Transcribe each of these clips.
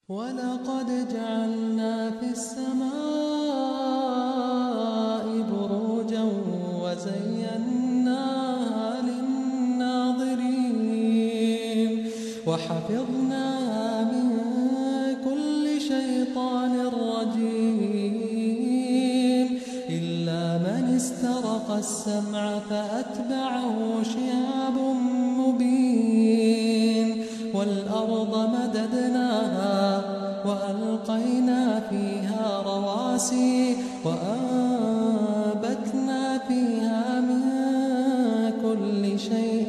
ولقد جعلنا في السماء بروجا وزيناها للناظرين وحفظناها من كل شيطان رجيم إلا من استرق السمع فأتبعه شهاب مبين والأرض مددناها وألقينا فيها رواسي وأنبتنا فيها من كل شيء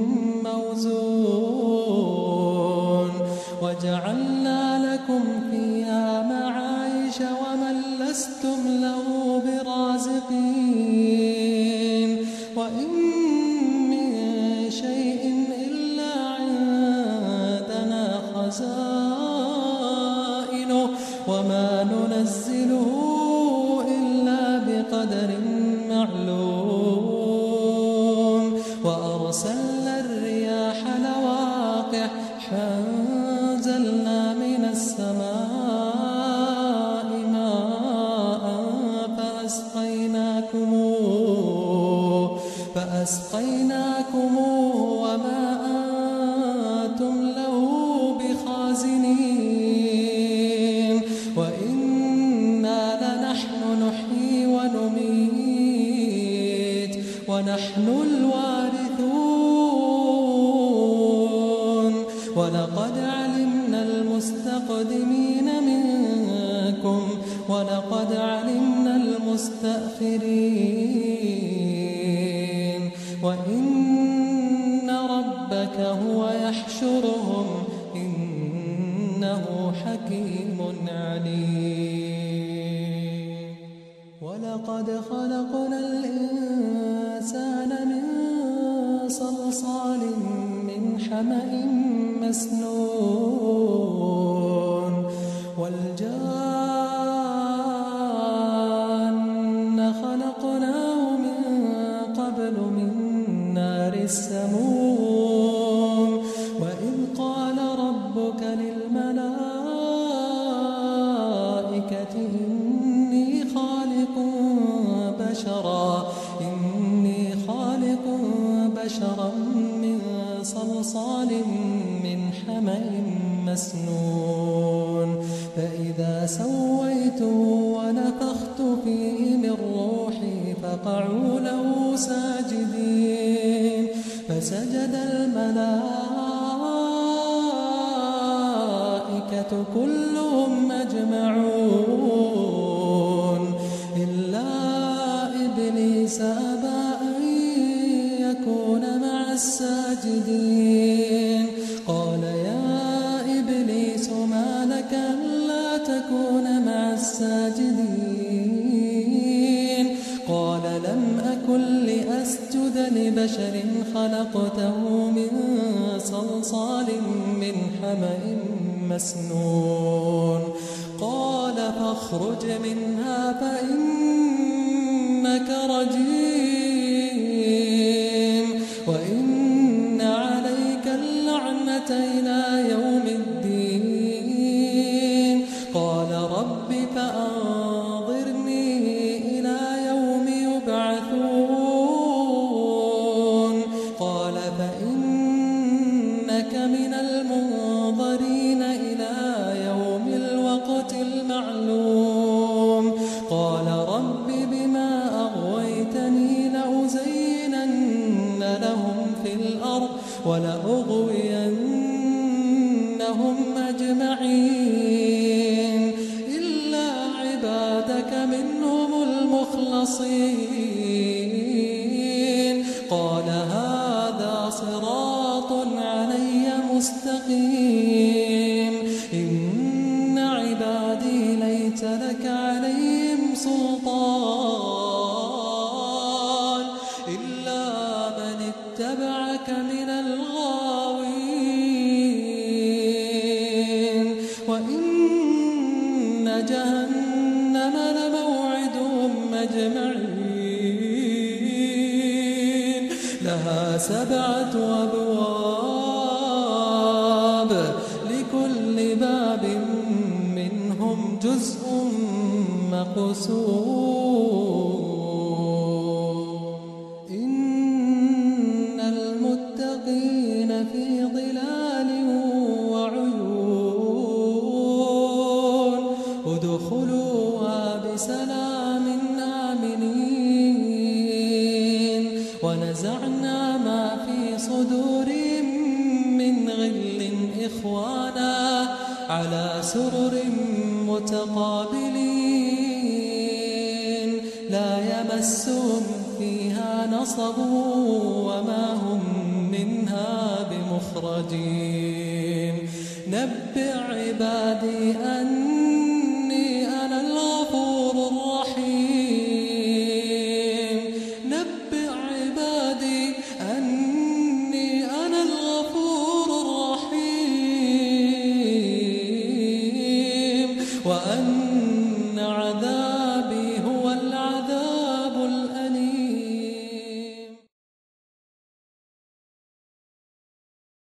موزون وجعلنا لكم فيها معايش ومن لستم له برازقين وإن من شيء إلا عندنا خزائنه وما ننزله إلا بقدر معلوم وأرسلنا الرياح لواقح فأنزلنا من السماء ماء فأسقيناكموه وما أنتم له بخازنين وإنا لنحن نحيي ونميت ونحن الوارثون ولقد علمنا المستقدمين منكم ولقد علمنا المستأخرين وإن ربك هو يحشرهم إنه حكيم عليم ولقد خلقنا الإنسان من صلصال من حمأ مسنون والجان خلقناه من قبل من نار السموم وإذ قال ربك للملائكة إني خالق بشرا من صلصال من حمأ مسنون فإذا سويته ونفخت فيه من روحي فقعوا له ساجدين فسجد الملائكة كلهم أجمعون إلا إبليس أبى أن يكون مع الساجدين قال يا إبليس ما لك ألا تكون مع الساجدين قال لم أكن لأسجد لبشر خلقته من صلصال من حمأ مسنون قال فاخرج منها فإنك رجيم وإن عليك اللعنة إلى يوم الدين قال رب فأنظرني إلى يوم يبعثون قال فإنك من المنظرين إلى يوم الوقت المعلوم قال رب بما أغويتني لأزينن لهم في الأرض ولأغوينهم أجمعين إلا عبادك منهم المخلصين قال هذا صراط علي مستقيم إن عبادي ليس لك عليهم سلطان إلا من اتبعك من الغاوين وإن جهنم لموعدهم أجمعين لها 7 أبواب لكل باب جزء مقسوم. إن المتقين في ظلال وعيون ادخلوها بسلام آمنين. ونزعنا ما في صدورهم من غل إخوانا على سرر متقابلين لا يمسهم فيها نصب وما هم منها بمخرجين. نبئ عبادي أني أنا الغفور الرحيم. نبئ عبادي أني أنا الغفور الرحيم وأن عذابي